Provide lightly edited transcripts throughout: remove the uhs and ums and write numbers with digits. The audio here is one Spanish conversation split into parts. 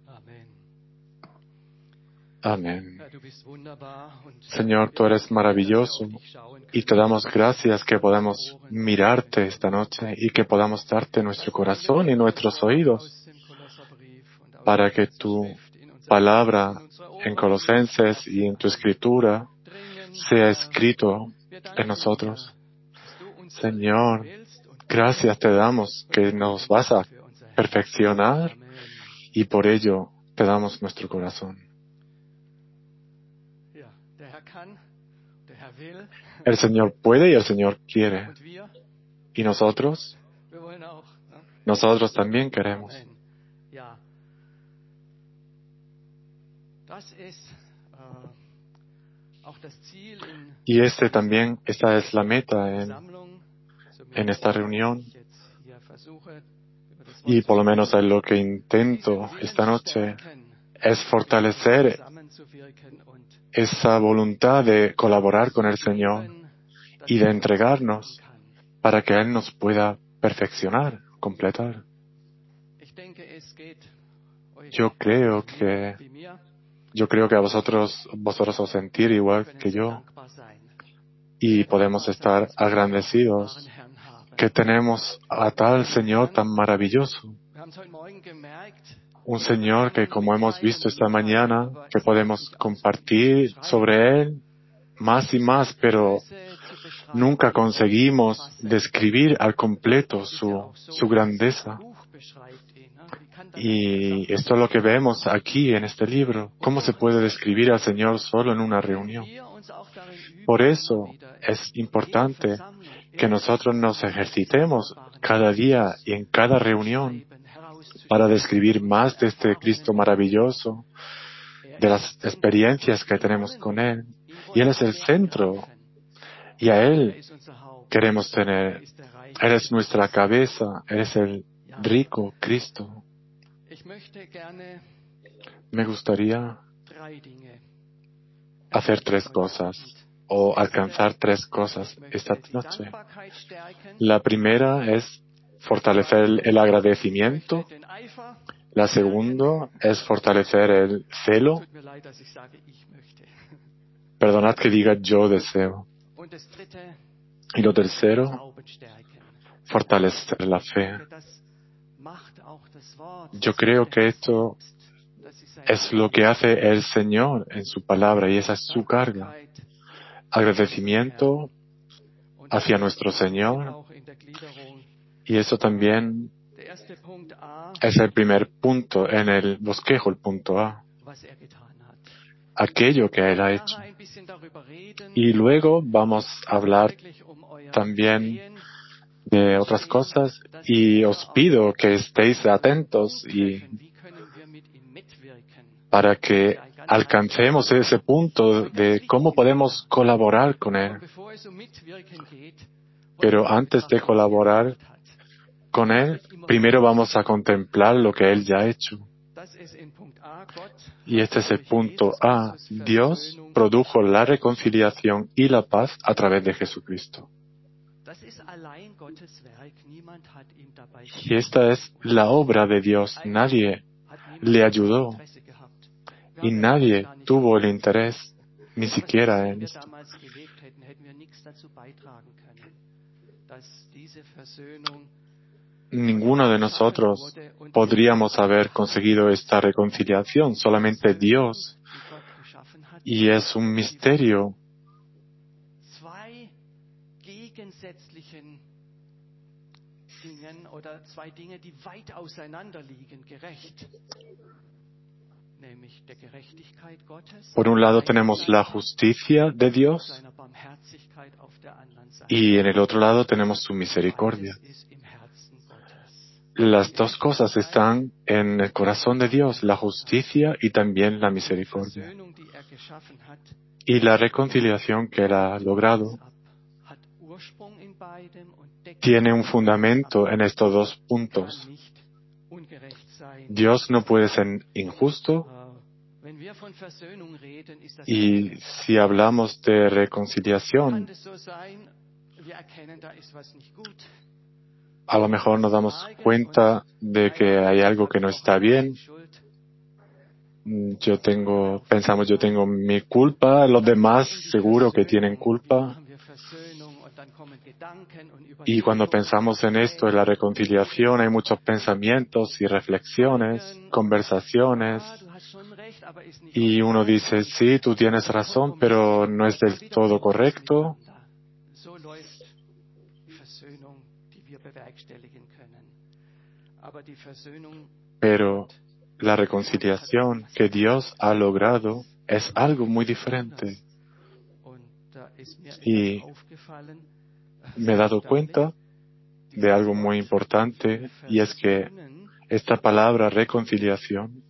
Amén. Señor, tú eres maravilloso y te damos gracias que podamos mirarte esta noche y que podamos darte nuestro corazón y nuestros oídos para que tu palabra en Colosenses y en tu escritura sea escrito en nosotros. Señor, gracias te damos que nos vas a perfeccionar y por ello te damos nuestro corazón. El Señor puede y el Señor quiere. Y nosotros también queremos. Y esta es la meta en esta reunión. Y por lo menos es lo que intento esta noche, es fortalecer esa voluntad de colaborar con el Señor y de entregarnos para que Él nos pueda perfeccionar, completar. Yo creo que a vosotros os sentir igual que yo y podemos estar agradecidos que tenemos a tal Señor tan maravilloso. Un Señor que, como hemos visto esta mañana, que podemos compartir sobre Él más y más, pero nunca conseguimos describir al completo su grandeza. Y esto es lo que vemos aquí en este libro. ¿Cómo se puede describir al Señor solo en una reunión? Por eso es importante que nosotros nos ejercitemos cada día y en cada reunión para describir más de este Cristo maravilloso, de las experiencias que tenemos con Él. Y Él es el centro. Y a Él queremos tener. Él es nuestra cabeza. Él es el rico Cristo. Me gustaría hacer 3 cosas o alcanzar 3 cosas esta noche. La primera es fortalecer el agradecimiento. La segunda es fortalecer el celo. Perdonad que diga yo deseo. Y lo tercero, fortalecer la fe. Yo creo que esto es lo que hace el Señor en su palabra y esa es su carga. Agradecimiento hacia nuestro Señor y eso también es el primer punto en el bosquejo, el punto A. Aquello que Él ha hecho. Y luego vamos a hablar también de otras cosas y os pido que estéis atentos y para que alcancemos ese punto de cómo podemos colaborar con Él. Pero antes de colaborar con Él, primero vamos a contemplar lo que Él ya ha hecho. Y este es el punto A. Dios produjo la reconciliación y la paz a través de Jesucristo. Y esta es la obra de Dios. Nadie le ayudó y nadie tuvo el interés, ni siquiera en esto. Ninguno de nosotros podríamos haber conseguido esta reconciliación, solamente Dios. Y es un misterio. Por un lado tenemos la justicia de Dios y en el otro lado tenemos su misericordia. Las 2 cosas están en el corazón de Dios, la justicia y también la misericordia. Y la reconciliación que Él ha logrado tiene un fundamento en estos 2 puntos. Dios no puede ser injusto y si hablamos de reconciliación, a lo mejor nos damos cuenta de que hay algo que no está bien yo tengo mi culpa, los demás seguro que tienen culpa. Y cuando pensamos en esto, en la reconciliación, hay muchos pensamientos y reflexiones, conversaciones, y uno dice, sí, tú tienes razón, pero no es del todo correcto. Pero la reconciliación que Dios ha logrado es algo muy diferente. Y me he dado cuenta de algo muy importante, y es que esta palabra reconciliación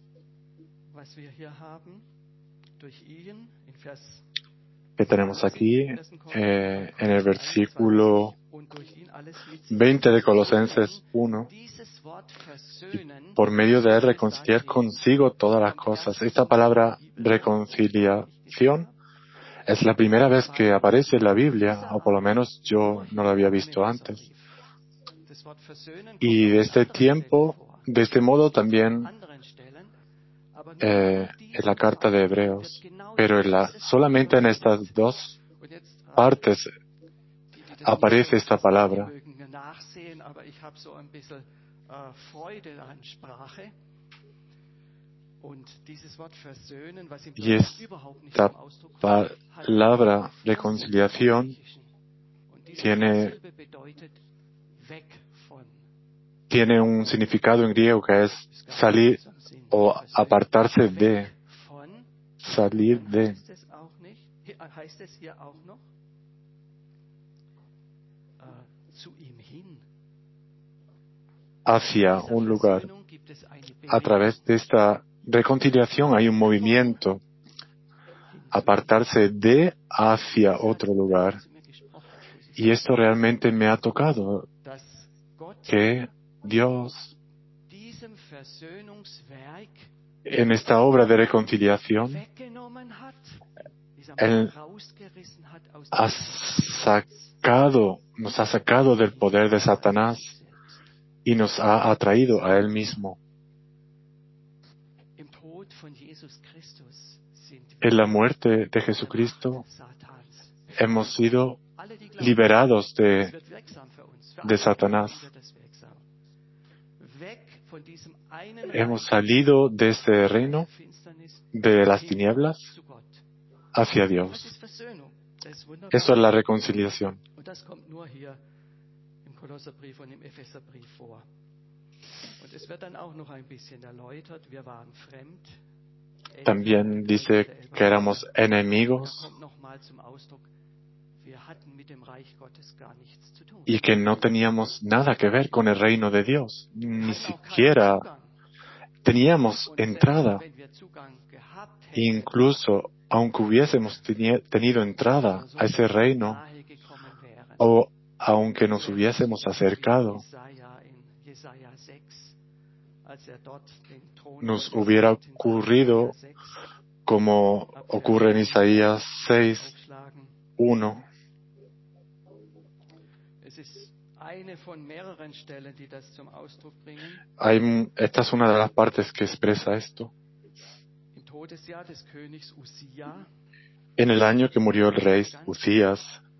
que tenemos aquí en el versículo 20 de Colosenses 1, por medio de él reconciliar consigo todas las cosas. Esta palabra reconciliación es la primera vez que aparece en la Biblia, o por lo menos yo no la había visto antes. Y de este modo también en la carta de Hebreos, pero solamente en estas dos partes aparece esta palabra. Y esta palabra reconciliación tiene un significado en griego que es salir o apartarse de, salir de. Hacia un lugar. A través de esta reconciliación hay un movimiento, apartarse de hacia otro lugar. Y esto realmente me ha tocado, que Dios, en esta obra de reconciliación, Él nos ha sacado del poder de Satanás y nos ha atraído a Él mismo. En la muerte de Jesucristo hemos sido liberados de Satanás. Hemos salido de este reino de las tinieblas hacia Dios. Eso es la reconciliación. También dice que éramos enemigos y que no teníamos nada que ver con el reino de Dios. Ni siquiera teníamos entrada. Incluso, aunque hubiésemos tenido entrada a ese reino, o aunque nos hubiésemos acercado, nos hubiera ocurrido como ocurre en Isaías 6:1. Esta es una de las partes que expresa esto. En el año que murió el rey Uzías,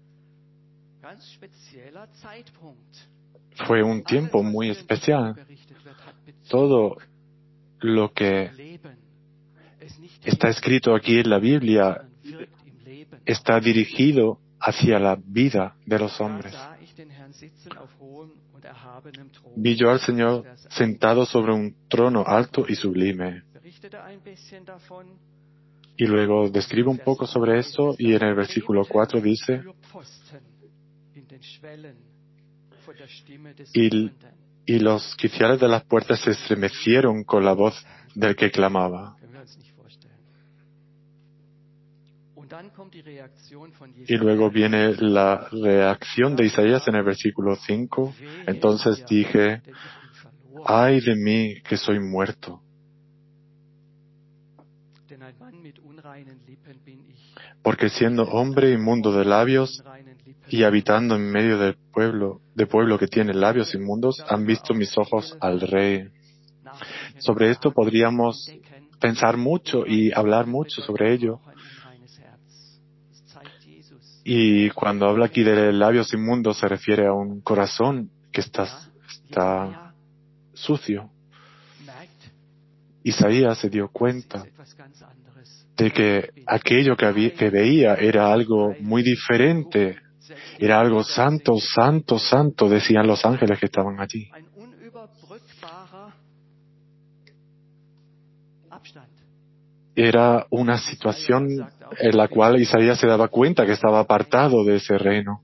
fue un tiempo muy especial. Todo lo que está escrito aquí en la Biblia está dirigido hacia la vida de los hombres. Vi yo al Señor sentado sobre un trono alto y sublime. Y luego describe un poco sobre esto, y en el versículo 4 dice, y los quiciales de las puertas se estremecieron con la voz del que clamaba. Y luego viene la reacción de Isaías en el versículo 5. Entonces dije, ¡ay de mí que soy muerto! Porque siendo hombre inmundo de labios y habitando en medio del pueblo que tiene labios inmundos, han visto mis ojos al Rey. Sobre esto podríamos pensar mucho y hablar mucho sobre ello. Y cuando habla aquí de labios inmundos se refiere a un corazón que está sucio. Isaías se dio cuenta de que aquello que veía era algo muy diferente, era algo santo, santo, santo, decían los ángeles que estaban allí. Era una situación en la cual Isaías se daba cuenta que estaba apartado de ese reino.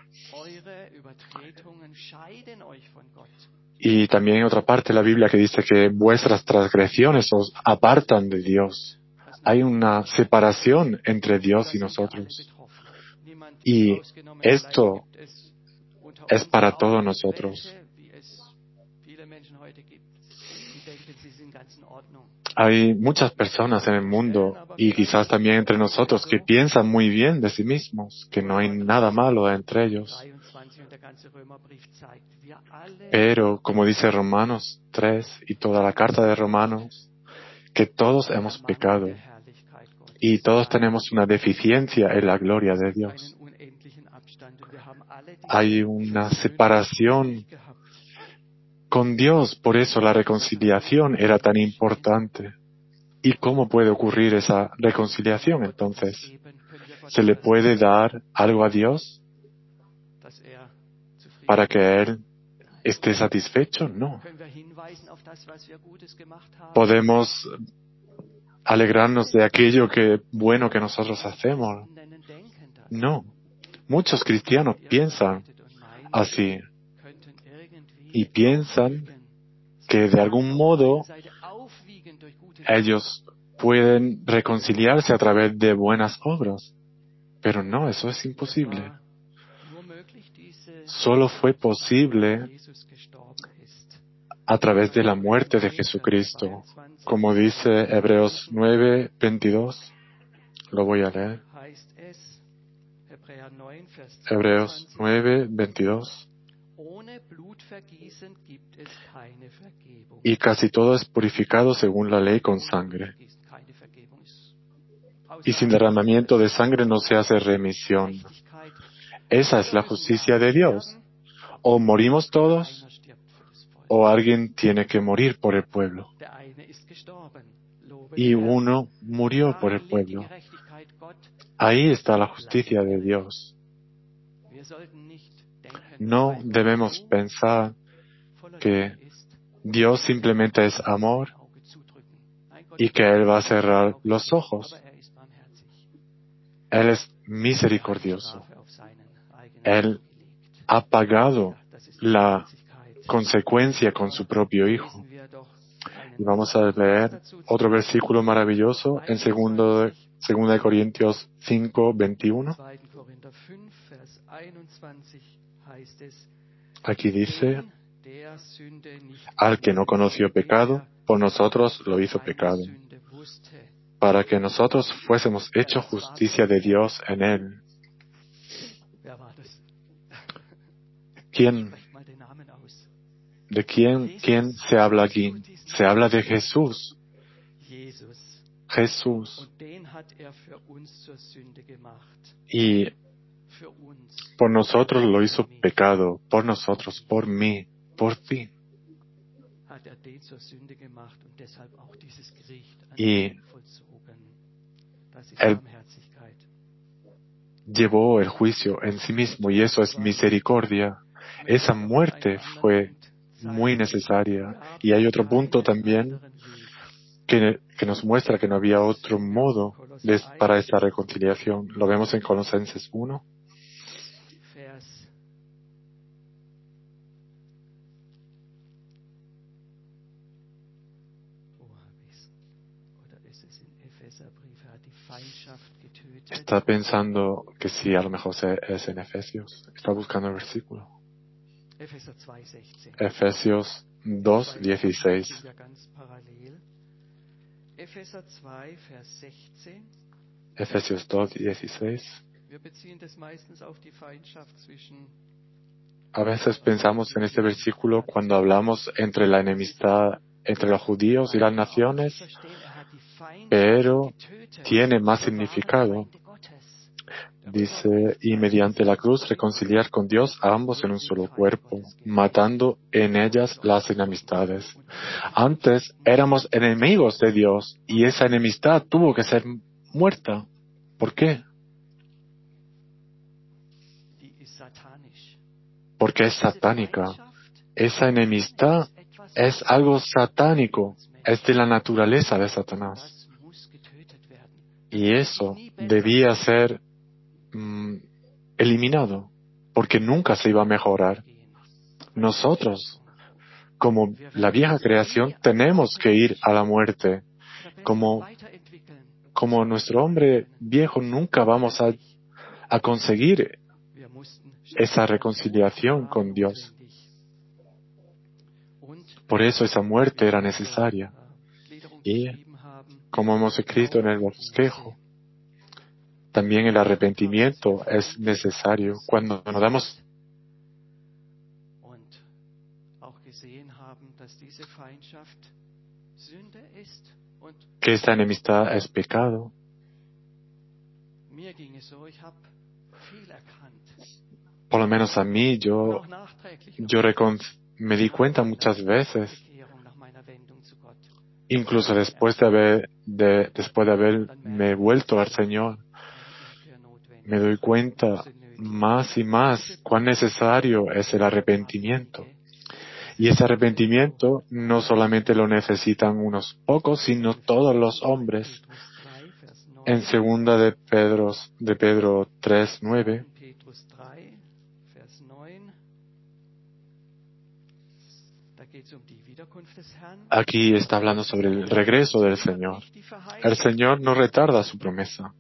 Y también hay otra parte de la Biblia que dice que vuestras transgresiones os apartan de Dios. Hay una separación entre Dios y nosotros. Y esto es para todos nosotros. Hay muchas personas en el mundo y quizás también entre nosotros que piensan muy bien de sí mismos, que no hay nada malo entre ellos. Pero, como dice Romanos 3 y toda la carta de Romanos, que todos hemos pecado y todos tenemos una deficiencia en la gloria de Dios. Hay una separación con Dios, por eso la reconciliación era tan importante. ¿Y cómo puede ocurrir esa reconciliación entonces? ¿Se le puede dar algo a Dios para que Él esté satisfecho? No. ¿Podemos alegrarnos de aquello bueno que nosotros hacemos? No. Muchos cristianos piensan así y piensan que de algún modo ellos pueden reconciliarse a través de buenas obras. Pero no, eso es imposible. Solo fue posible a través de la muerte de Jesucristo. Como dice Hebreos 9:22, lo voy a leer. Hebreos 9:22. Y casi todo es purificado según la ley con sangre. Y sin derramamiento de sangre no se hace remisión. Esa es la justicia de Dios. O morimos todos, o alguien tiene que morir por el pueblo. Y uno murió por el pueblo. Ahí está la justicia de Dios. No debemos pensar que Dios simplemente es amor y que Él va a cerrar los ojos. Él es misericordioso. Él ha pagado la consecuencia con su propio Hijo. Y vamos a leer otro versículo maravilloso en 2 Corintios 5:21. Aquí dice, al que no conoció pecado, por nosotros lo hizo pecado, para que nosotros fuésemos hechos justicia de Dios en él. ¿De quién se habla aquí? Se habla de Jesús. Jesús. Y por nosotros lo hizo pecado, por nosotros, por mí, por ti. Y Él llevó el juicio en sí mismo y eso es misericordia. Esa muerte fue muy necesaria. Y hay otro punto también que nos muestra que no había otro modo para esta reconciliación. Lo vemos en Colosenses 1. Está pensando que sí, a lo mejor es en Efesios. Está buscando el versículo. Efesios 2:16. Efesios 2:16. A veces pensamos en este versículo cuando hablamos entre la enemistad entre los judíos y las naciones, pero tiene más significado. Dice, y mediante la cruz reconciliar con Dios a ambos en un solo cuerpo, matando en ellas las enemistades. Antes éramos enemigos de Dios y esa enemistad tuvo que ser muerta. ¿Por qué? Porque es satánica. Esa enemistad es algo satánico, es de la naturaleza de Satanás. Y eso debía ser eliminado, porque nunca se iba a mejorar. Nosotros, como la vieja creación, tenemos que ir a la muerte. Como nuestro hombre viejo, nunca vamos a conseguir esa reconciliación con Dios. Por eso esa muerte era necesaria. Y, como hemos escrito en el bosquejo, también el arrepentimiento es necesario. Cuando nos damos que esta enemistad es pecado, por lo menos a mí, yo me di cuenta muchas veces, incluso después de haberme vuelto al Señor, me doy cuenta más y más cuán necesario es el arrepentimiento. Y ese arrepentimiento no solamente lo necesitan unos pocos, sino todos los hombres. En segunda de Pedro 3:9, aquí está hablando sobre el regreso del Señor. El Señor no retarda su promesa.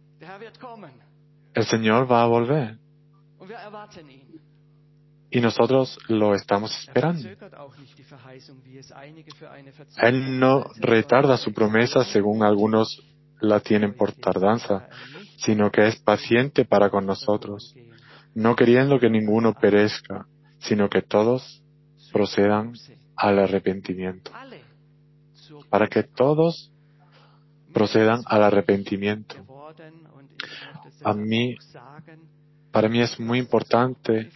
El Señor va a volver. Y nosotros lo estamos esperando. Él no retarda su promesa según algunos la tienen por tardanza, sino que es paciente para con nosotros, no queriendo que ninguno perezca, sino que todos procedan al arrepentimiento. Para que todos procedan al arrepentimiento. Para mí es muy importante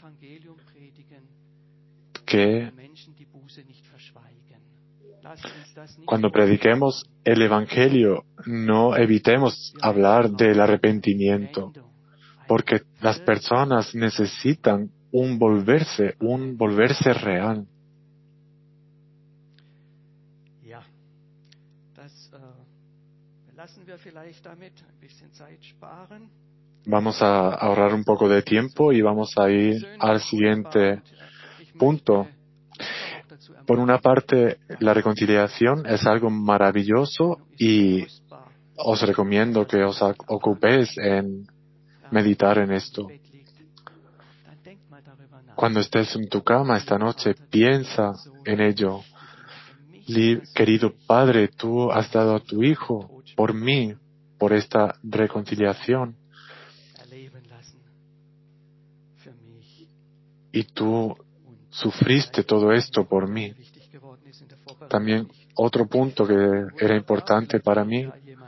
que cuando prediquemos el Evangelio no evitemos hablar del arrepentimiento, porque las personas necesitan un volverse real. Vamos a ahorrar un poco de tiempo y vamos a ir al siguiente punto. Por una parte, la reconciliación es algo maravilloso y os recomiendo que os ocupéis en meditar en esto. Cuando estés en tu cama esta noche, piensa en ello. Querido Padre, tú has dado a tu Hijo por mí, por esta reconciliación. Y tú sufriste todo esto por mí. También otro punto que era importante para mí,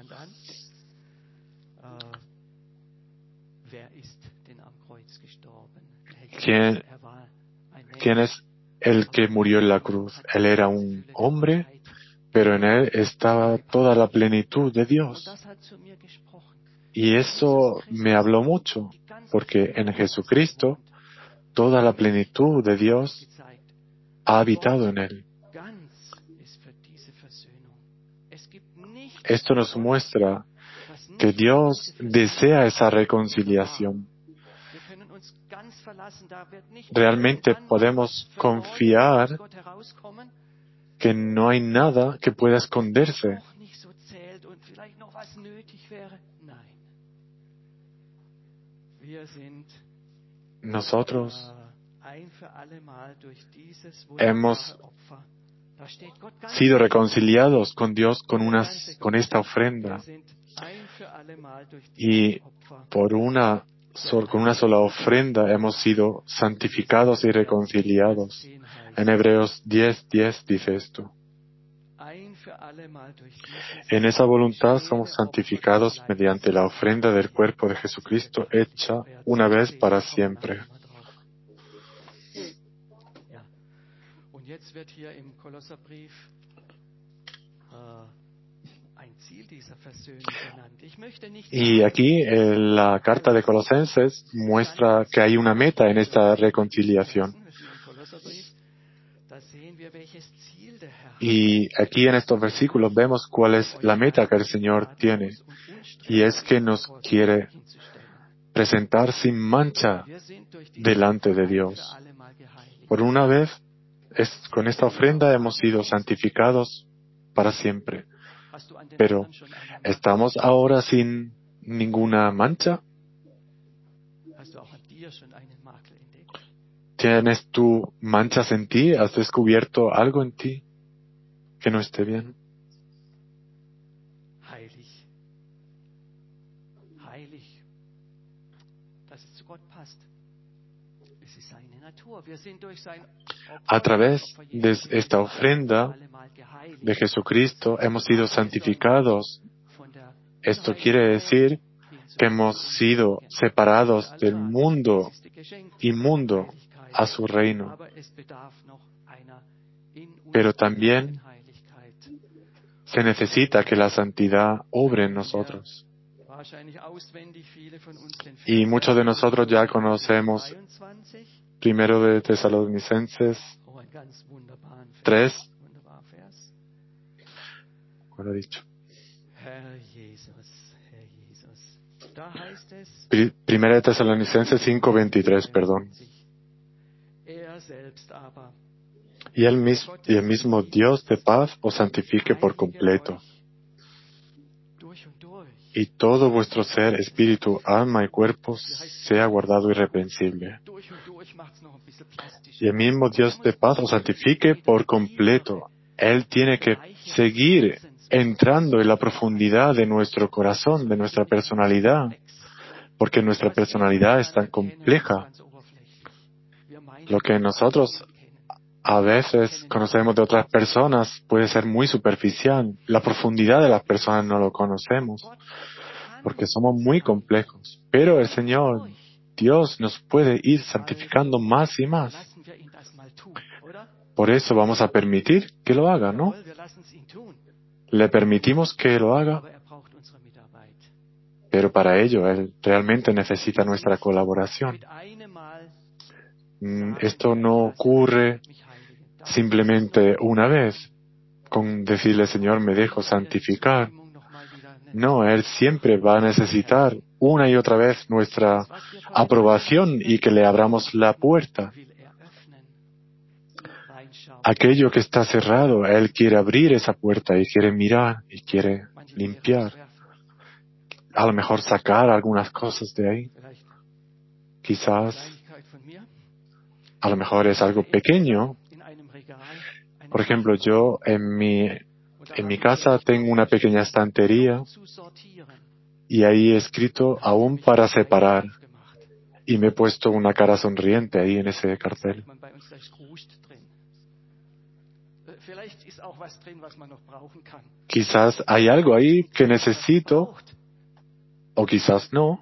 ¿quién es el que murió en la cruz? Él era un hombre, pero en él estaba toda la plenitud de Dios. Y eso me habló mucho, porque en Jesucristo toda la plenitud de Dios ha habitado en él. Esto nos muestra que Dios desea esa reconciliación. Realmente podemos confiar que no hay nada que pueda esconderse. Nosotros hemos sido reconciliados con Dios con esta ofrenda. Y con una sola ofrenda hemos sido santificados y reconciliados. En Hebreos 10:10 dice esto. En esa voluntad somos santificados mediante la ofrenda del cuerpo de Jesucristo hecha una vez para siempre. Y aquí la carta de Colosenses muestra que hay una meta en esta reconciliación. Y aquí en estos versículos vemos cuál es la meta que el Señor tiene. Y es que nos quiere presentar sin mancha delante de Dios. Por una vez, con esta ofrenda hemos sido santificados para siempre. Pero, ¿estamos ahora sin ninguna mancha? ¿Tienes tú manchas en ti? ¿Has descubierto algo en ti que no esté bien? A través de esta ofrenda de Jesucristo hemos sido santificados. Esto quiere decir que hemos sido separados del mundo inmundo a su reino. Pero también se necesita que la santidad obre en nosotros. Y muchos de nosotros ya conocemos 1 de Tesalonicenses 3. ¿Cuál he dicho? 1 de Tesalonicenses 5:23, perdón. Y el mismo Dios de paz os santifique por completo. Y todo vuestro ser, espíritu, alma y cuerpo sea guardado irreprensible. Y el mismo Dios de paz os santifique por completo. Él tiene que seguir entrando en la profundidad de nuestro corazón, de nuestra personalidad, porque nuestra personalidad es tan compleja. Lo que nosotros a veces conocemos de otras personas puede ser muy superficial. La profundidad de las personas no lo conocemos, porque somos muy complejos. Pero el Señor, Dios, nos puede ir santificando más y más. Por eso vamos a permitir que lo haga, ¿no? Le permitimos que lo haga, pero para ello Él realmente necesita nuestra colaboración. Esto no ocurre simplemente una vez, con decirle, Señor, me dejo santificar. No, Él siempre va a necesitar una y otra vez nuestra aprobación y que le abramos la puerta. Aquello que está cerrado, Él quiere abrir esa puerta y quiere mirar y quiere limpiar. A lo mejor sacar algunas cosas de ahí. Quizás, a lo mejor es algo pequeño. Por ejemplo, yo en mi casa tengo una pequeña estantería y ahí he escrito aún para separar y me he puesto una cara sonriente ahí en ese cartel. Quizás hay algo ahí que necesito o quizás no.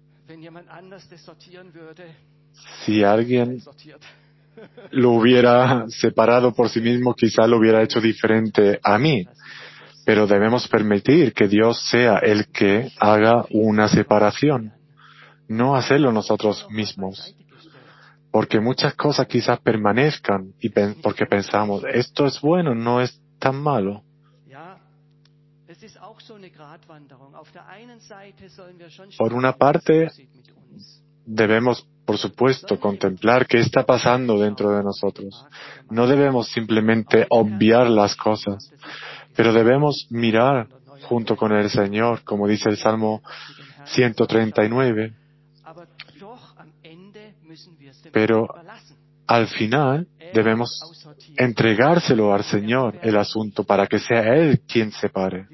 Si alguien lo hubiera separado por sí mismo, quizás lo hubiera hecho diferente a mí. Pero debemos permitir que Dios sea el que haga una separación, no hacerlo nosotros mismos. Porque muchas cosas quizás permanezcan porque pensamos, esto es bueno, no es tan malo. Por una parte, debemos, por supuesto, contemplar qué está pasando dentro de nosotros. No debemos simplemente obviar las cosas, pero debemos mirar junto con el Señor, como dice el Salmo 139. Pero al final debemos entregárselo al Señor el asunto para que sea Él quien separe.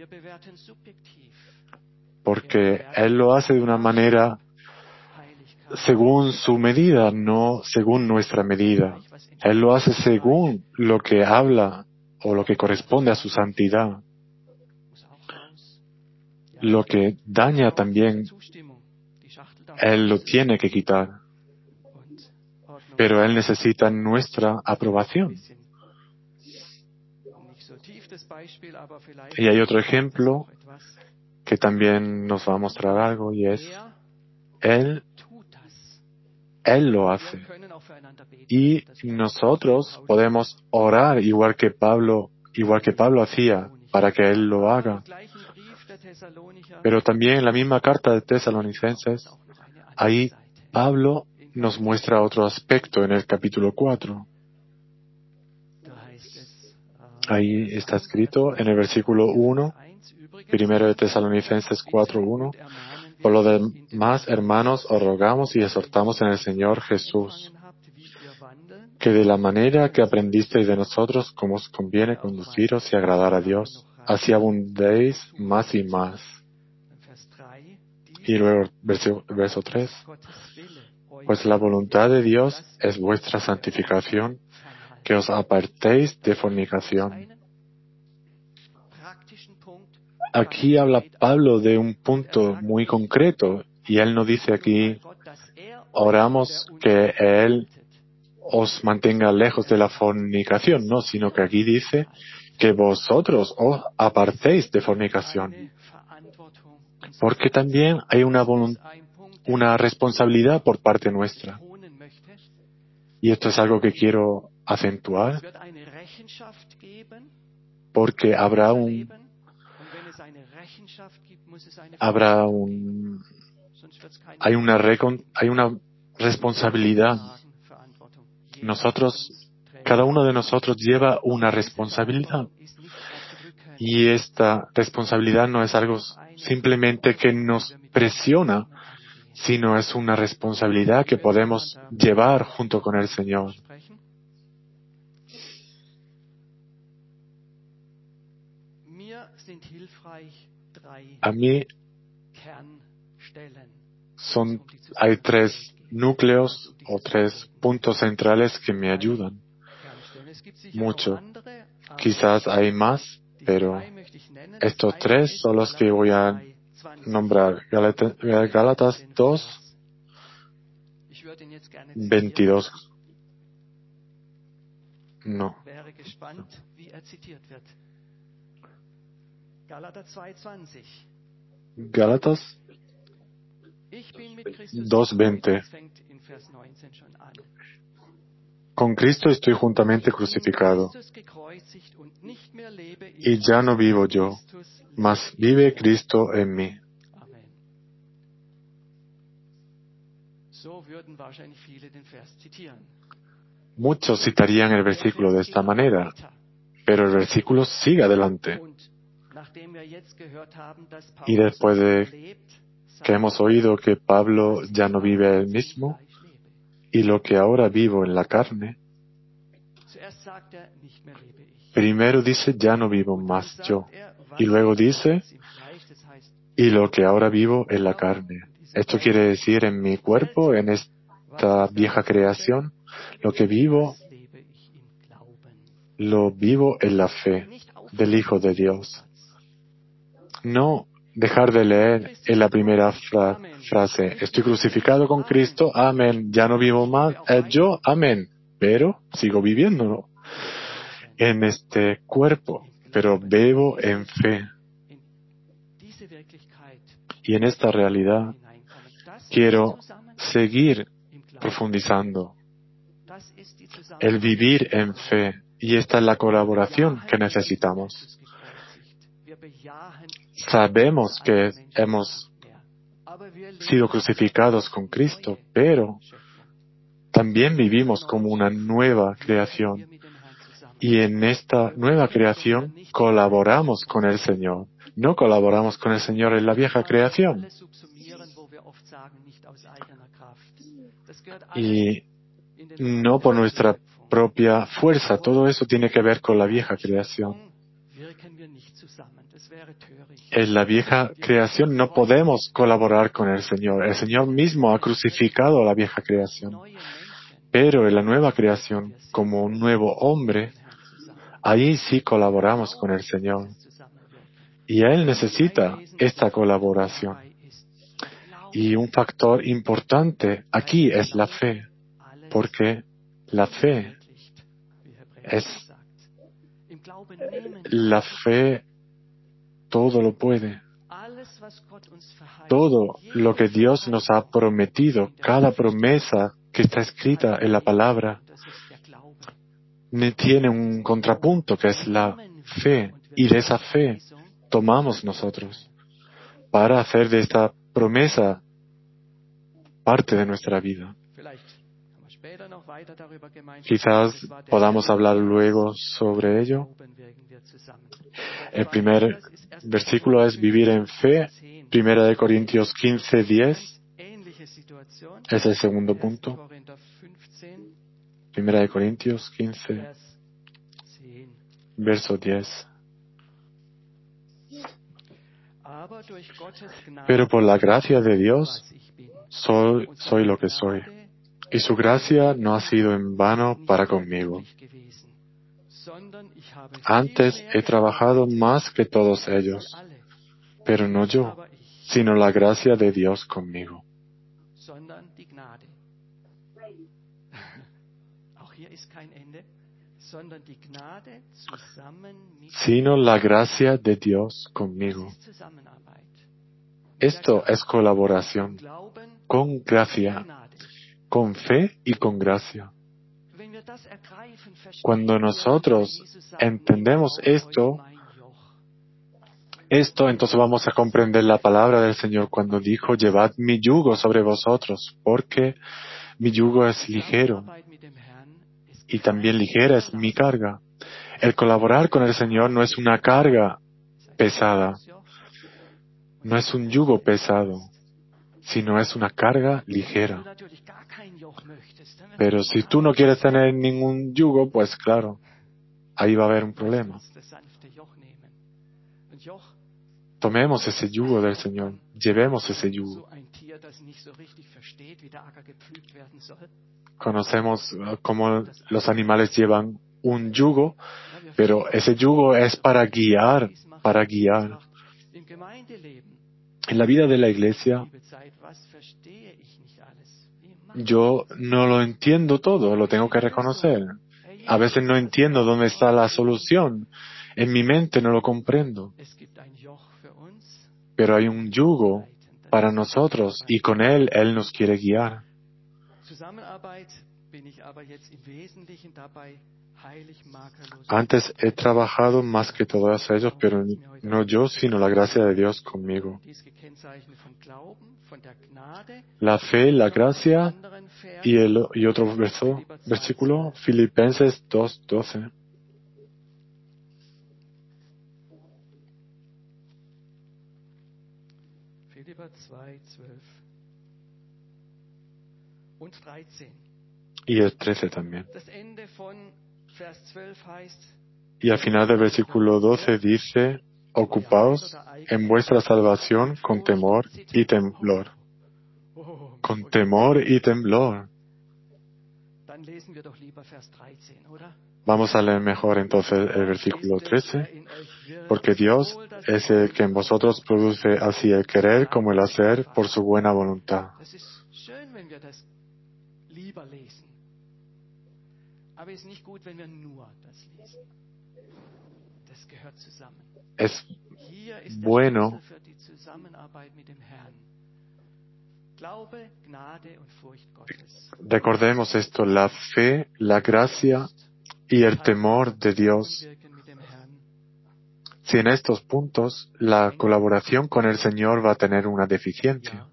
Porque Él lo hace de una manera según su medida, no según nuestra medida. Él lo hace según lo que habla o lo que corresponde a su santidad, lo que daña también, Él lo tiene que quitar. Pero Él necesita nuestra aprobación. Y hay otro ejemplo que también nos va a mostrar algo, y es Él lo hace. Y nosotros podemos orar igual que Pablo hacía, para que Él lo haga. Pero también en la misma carta de Tesalonicenses, ahí Pablo nos muestra otro aspecto en el capítulo 4. Ahí está escrito en el versículo 1, primero de Tesalonicenses 4:1. Por lo demás, hermanos, os rogamos y exhortamos en el Señor Jesús, que de la manera que aprendisteis de nosotros, como os conviene conduciros y agradar a Dios, así abundéis más y más. Y luego, verso 3. Pues la voluntad de Dios es vuestra santificación, que os apartéis de fornicación. Aquí habla Pablo de un punto muy concreto, y él no dice aquí, oramos que Él os mantenga lejos de la fornicación, no, sino que aquí dice que vosotros os apartéis de fornicación. Porque también hay una responsabilidad por parte nuestra. Y esto es algo que quiero acentuar, porque hay una responsabilidad. Cada uno de nosotros lleva una responsabilidad. Y esta responsabilidad no es algo simplemente que nos presiona, sino es una responsabilidad que podemos llevar junto con el Señor. A mí hay 3 núcleos o 3 puntos centrales que me ayudan mucho. Quizás hay más, pero estos 3 son los que voy a nombrar. Gálatas 2, 22. No. Gálatas 2:20. Con Cristo estoy juntamente crucificado, y ya no vivo yo, mas vive Cristo en mí. Muchos citarían el versículo de esta manera, pero el versículo sigue adelante. Y después de que hemos oído que Pablo ya no vive él mismo, y lo que ahora vivo en la carne, primero dice, ya no vivo más yo. Y luego dice, y lo que ahora vivo en la carne. Esto quiere decir en mi cuerpo, en esta vieja creación, lo que vivo, lo vivo en la fe del Hijo de Dios. No dejar de leer en la primera frase, estoy crucificado con Cristo, amén, ya no vivo más yo, amén, pero sigo viviéndolo en este cuerpo, pero vivo en fe. Y en esta realidad quiero seguir profundizando el vivir en fe, y esta es la colaboración que necesitamos. Sabemos que hemos sido crucificados con Cristo, pero también vivimos como una nueva creación. Y en esta nueva creación colaboramos con el Señor. No colaboramos con el Señor en la vieja creación. Y no por nuestra propia fuerza. Todo eso tiene que ver con la vieja creación. En la vieja creación no podemos colaborar con el Señor. El Señor mismo ha crucificado a la vieja creación. Pero en la nueva creación, como un nuevo hombre, Ahí sí colaboramos con el Señor. Y Él necesita esta colaboración. Y un factor importante aquí es la fe, porque la fe todo lo puede. Todo lo que Dios nos ha prometido, cada promesa que está escrita en la palabra, tiene un contrapunto que es la fe. Y de esa fe tomamos nosotros para hacer de esta promesa parte de nuestra vida. Quizás podamos hablar luego sobre ello. El primer versículo es vivir en fe. 1 Corintios 15:10 es el segundo punto. 1 Corintios 15, verso 10. Pero por la gracia de Dios soy lo que soy, y su gracia no ha sido en vano para conmigo. Antes he trabajado más que todos ellos, pero no yo, sino la gracia de Dios conmigo. Sino la gracia de Dios conmigo. Esto es colaboración, con gracia, con fe y con gracia. Cuando nosotros entendemos esto, entonces vamos a comprender la palabra del Señor cuando dijo, llevad mi yugo sobre vosotros, porque mi yugo es ligero y también ligera es mi carga. El colaborar con el Señor no es una carga pesada, no es un yugo pesado, sino es una carga ligera. Pero si tú no quieres tener ningún yugo, pues claro, ahí va a haber un problema. Tomemos ese yugo del Señor, llevemos ese yugo. Conocemos cómo los animales llevan un yugo, pero ese yugo es para guiar. En la vida de la iglesia, yo no lo entiendo todo, lo tengo que reconocer. A veces no entiendo dónde está la solución. En mi mente no lo comprendo. Pero hay un yugo para nosotros y con Él nos quiere guiar. Antes he trabajado más que todos ellos, pero no yo, sino la gracia de Dios conmigo. La fe, la gracia y otro versículo, Filipenses 2:12. Y el 13 también. Y al final del versículo 12 dice, ocupaos en vuestra salvación con temor y temblor. Con temor y temblor. Vamos a leer mejor entonces el versículo 13. Porque Dios es el que en vosotros produce así el querer como el hacer por su buena voluntad. Es bueno. Recordemos esto, la fe, la gracia y el temor de Dios. Si en estos puntos la colaboración con el Señor va a tener una deficiencia,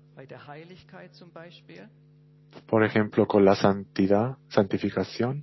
por ejemplo, con la santificación,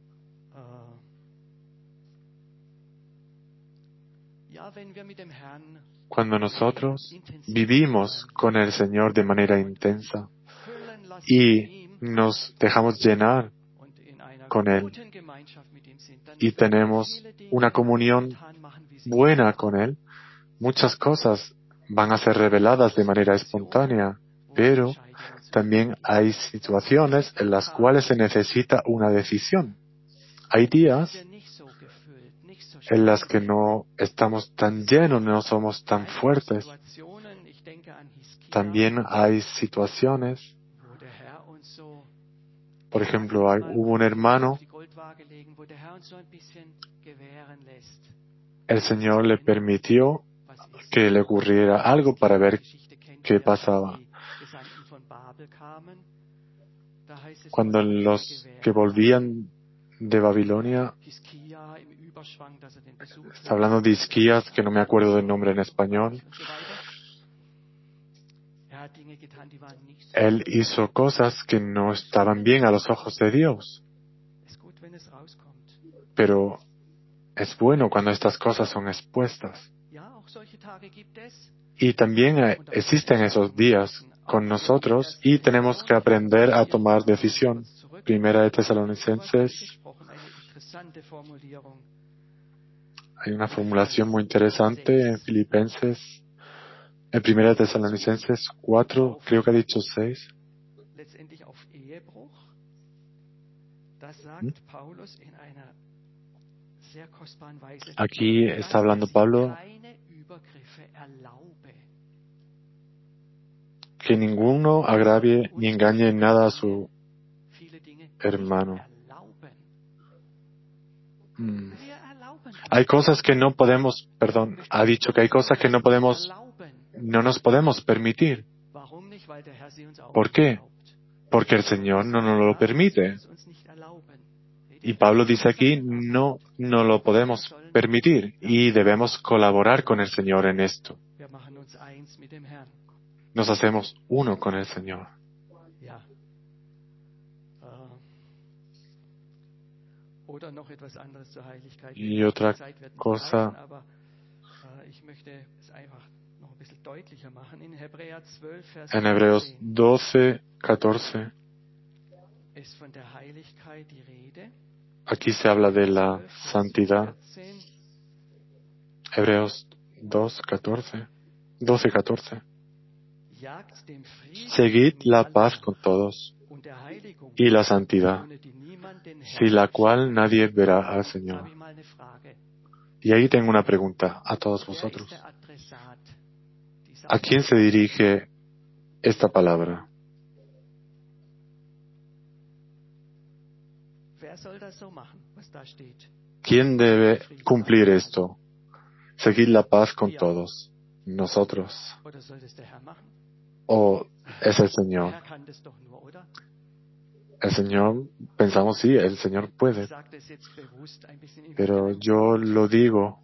cuando nosotros vivimos con el Señor de manera intensa y nos dejamos llenar con Él y tenemos una comunión buena con Él, muchas cosas van a ser reveladas de manera espontánea, pero también hay situaciones en las cuales se necesita una decisión. Hay días en las que no estamos tan llenos, no somos tan fuertes. También hay situaciones, por ejemplo, hubo un hermano, el Señor le permitió que le ocurriera algo para ver qué pasaba. Cuando los que volvían de Babilonia, está hablando de Hisquías, que no me acuerdo del nombre en español, él hizo cosas que no estaban bien a los ojos de Dios. Pero es bueno cuando estas cosas son expuestas. Y también existen esos días con nosotros y tenemos que aprender a tomar decisión. Primera de Tesalonicenses. Hay una formulación muy interesante en Filipenses. En Primera de Tesalonicenses 4, creo que ha dicho 6. Aquí está hablando Pablo que ninguno agravie ni engañe en nada a su hermano. Hay cosas que no podemos, ha dicho que hay cosas que no nos podemos permitir. ¿Por qué? Porque el Señor no nos lo permite. Y Pablo dice aquí, no lo podemos permitir y debemos colaborar con el Señor en esto. Nos hacemos uno con el Señor. Y otra cosa, en Hebreos 12, 14, aquí se habla de la santidad. Hebreos 12, 14. Seguid la paz con todos y la santidad, sin la cual nadie verá al Señor. Y ahí tengo una pregunta a todos vosotros. ¿A quién se dirige esta palabra? ¿Quién debe cumplir esto? Seguir la paz con todos. ¿Nosotros? ¿O es el Señor? El Señor, pensamos sí, el Señor puede. Pero yo lo digo,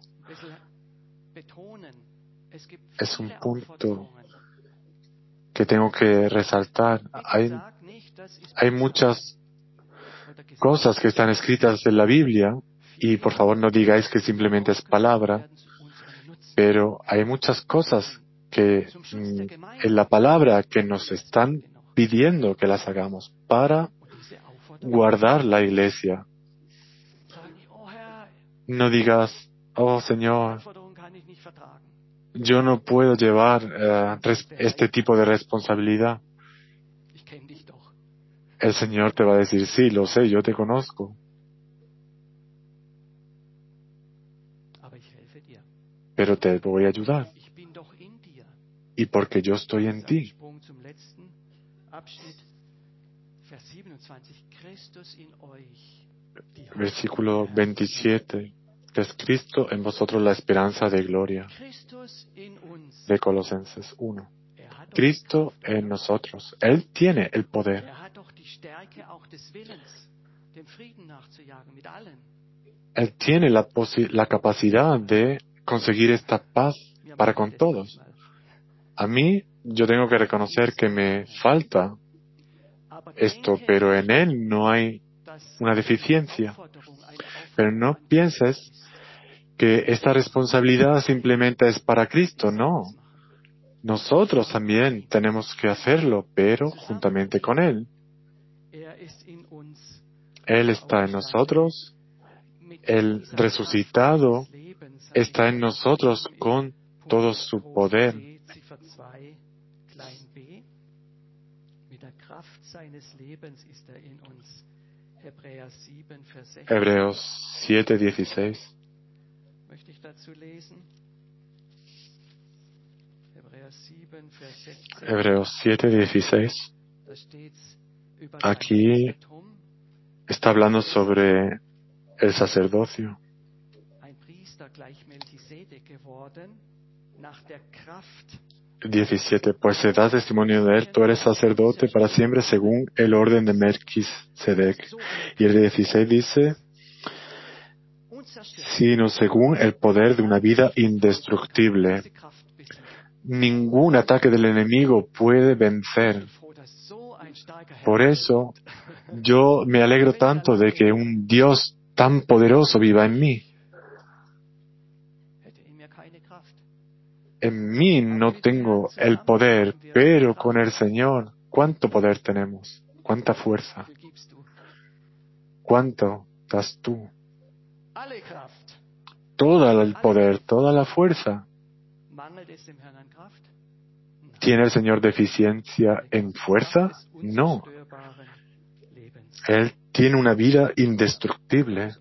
es un punto que tengo que resaltar. Hay muchas cosas que están escritas en la Biblia, y por favor no digáis que simplemente es palabra, pero hay muchas cosas que en la palabra que nos están pidiendo que las hagamos para guardar la iglesia. No digas, oh Señor, yo no puedo llevar este tipo de responsabilidad. El Señor te va a decir, sí, lo sé, yo te conozco. Pero te voy a ayudar. Y porque yo estoy en ti. Versículo 27. Que es Cristo en vosotros la esperanza de gloria. De Colosenses 1. Cristo en nosotros. Él tiene el poder. Él tiene la capacidad de conseguir esta paz para con todos. A mí, yo tengo que reconocer que me falta esto, pero en Él no hay una deficiencia. Pero no pienses que esta responsabilidad simplemente es para Cristo, no. Nosotros también tenemos que hacerlo, pero juntamente con Él. Él está en nosotros, el resucitado está en nosotros con todo su poder. Hebreos 7:16. Hebreos 7:16. Aquí está hablando sobre el sacerdocio. 17. Pues se da testimonio de él, tú eres sacerdote para siempre según el orden de Melquisedec. Y el 16 dice, sino según el poder de una vida indestructible. Ningún ataque del enemigo puede vencer. Por eso, yo me alegro tanto de que un Dios tan poderoso viva en mí. En mí no tengo el poder, pero con el Señor, ¿cuánto poder tenemos? ¿Cuánta fuerza? ¿Cuánto das tú? Todo el poder, toda la fuerza. ¿Tiene el Señor deficiencia en fuerza? No. Él tiene una vida indestructible.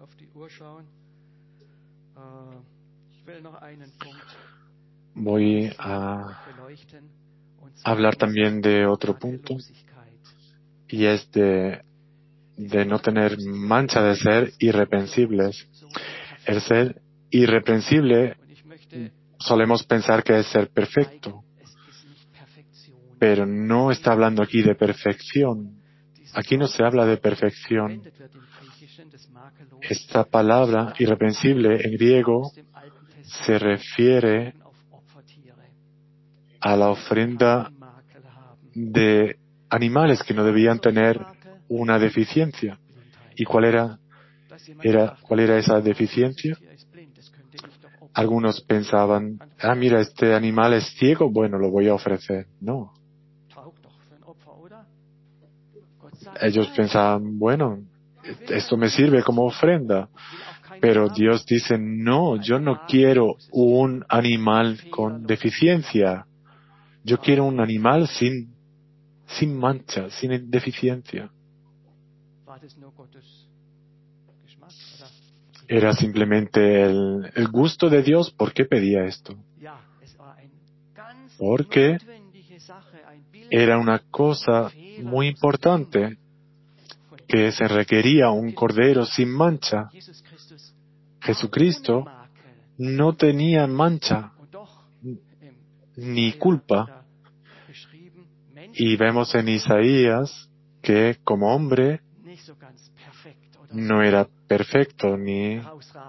Voy a hablar también de otro punto, y es de no tener mancha, de ser irreprensibles. El ser irreprensible solemos pensar que es ser perfecto, pero no está hablando aquí de perfección. Aquí no se habla de perfección. Esta palabra irreprensible en griego se refiere a la ofrenda de animales que no debían tener una deficiencia. ¿Y cuál era esa deficiencia? Algunos pensaban, mira, este animal es ciego, bueno, lo voy a ofrecer. No. Ellos pensaban, bueno, esto me sirve como ofrenda. Pero Dios dice, no, yo no quiero un animal con deficiencia. Yo quiero un animal sin mancha, sin deficiencia. Era simplemente el gusto de Dios. ¿Por qué pedía esto? Porque era una cosa muy importante, que se requería un cordero sin mancha. Jesucristo no tenía mancha ni culpa. Y vemos en Isaías que como hombre no era perfecto ni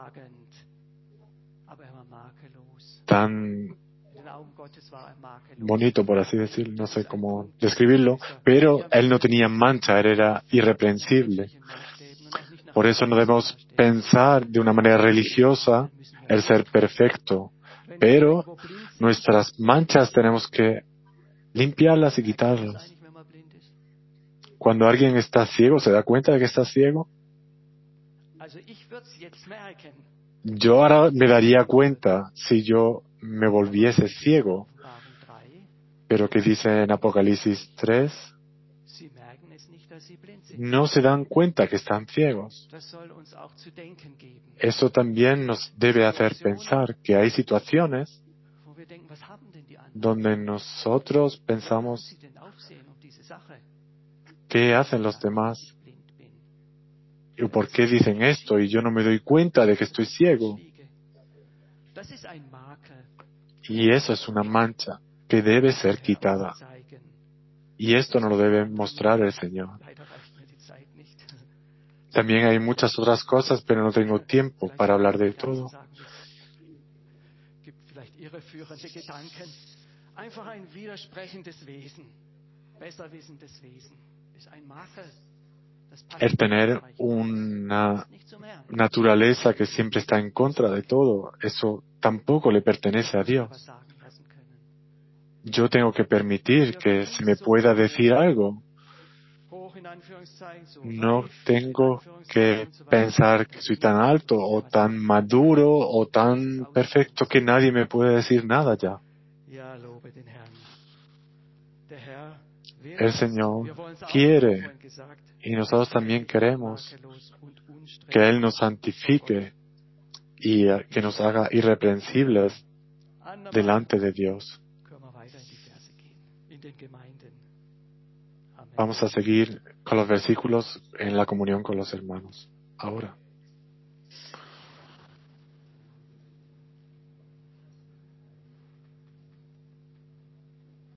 tan bonito, por así decirlo, no sé cómo describirlo, pero él no tenía mancha, él era irreprensible. Por eso no debemos pensar de una manera religiosa el ser perfecto, pero nuestras manchas tenemos que limpiarlas y quitarlas. Cuando alguien está ciego, ¿se da cuenta de que está ciego? Yo ahora me daría cuenta si yo me volviese ciego. Pero ¿qué dice en Apocalipsis 3? No se dan cuenta que están ciegos. Eso también nos debe hacer pensar que hay situaciones donde nosotros pensamos, ¿qué hacen los demás? ¿Y por qué dicen esto y yo no me doy cuenta de que estoy ciego? Y eso es una mancha que debe ser quitada. Y esto no lo debe mostrar el Señor. También hay muchas otras cosas, pero no tengo tiempo para hablar de todo. El tener una naturaleza que siempre está en contra de todo, eso tampoco le pertenece a Dios. Yo tengo que permitir que se me pueda decir algo. No tengo que pensar que soy tan alto o tan maduro o tan perfecto que nadie me puede decir nada ya. El Señor quiere, y nosotros también queremos, que Él nos santifique y que nos haga irreprensibles delante de Dios. Vamos a seguir con los versículos en la comunión con los hermanos. Ahora.